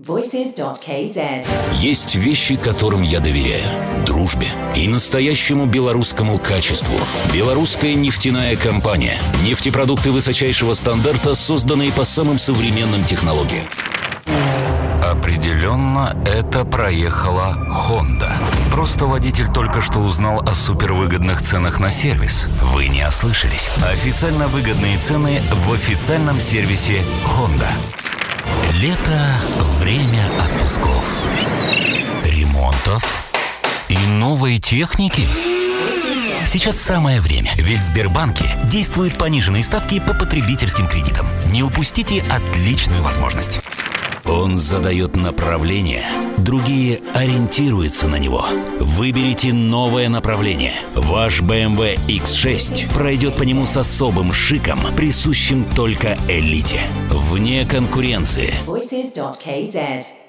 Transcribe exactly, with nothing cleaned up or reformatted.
voices dot k z. Есть вещи, которым я доверяю. Дружбе и настоящему белорусскому качеству. Белорусская нефтяная компания. Нефтепродукты высочайшего стандарта, созданные по самым современным технологиям. Определенно, это проехала Honda. Просто водитель только что узнал о супервыгодных ценах на сервис. Вы не ослышались. Официально выгодные цены в официальном сервисе Honda. Лето – время отпусков, ремонтов и новой техники. Сейчас самое время, ведь в Сбербанке действуют пониженные ставки по потребительским кредитам. Не упустите отличную возможность. Он задает направление, другие ориентируются на него. Выберите новое направление. Ваш бэ эм вэ икс шесть пройдет по нему с особым шиком, присущим только элите. Вне конкуренции. voices dot k z.